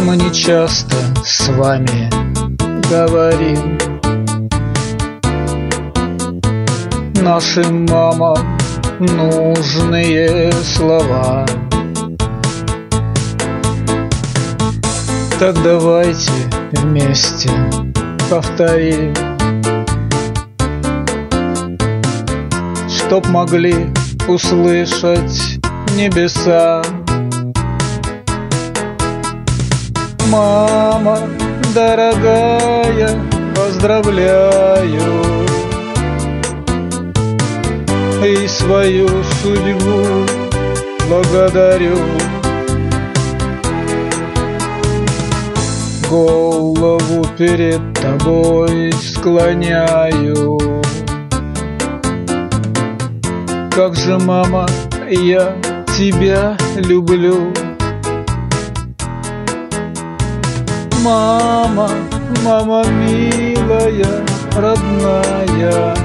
Мы не часто с вами говорим. Нашим мамам нужные слова. Так давайте вместе повторим, чтоб могли услышать небеса. Мама дорогая, поздравляю, и свою судьбу благодарю. Голову перед тобой склоняю. Как же, мама, я тебя люблю. Мама, мама милая, родная,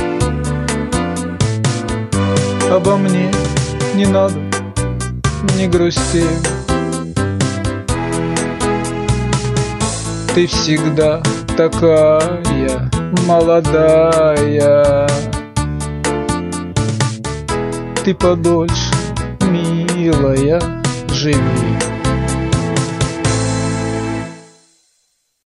обо мне не надо, не грусти. Ты всегда такая молодая. Ты подольше, милая, живи.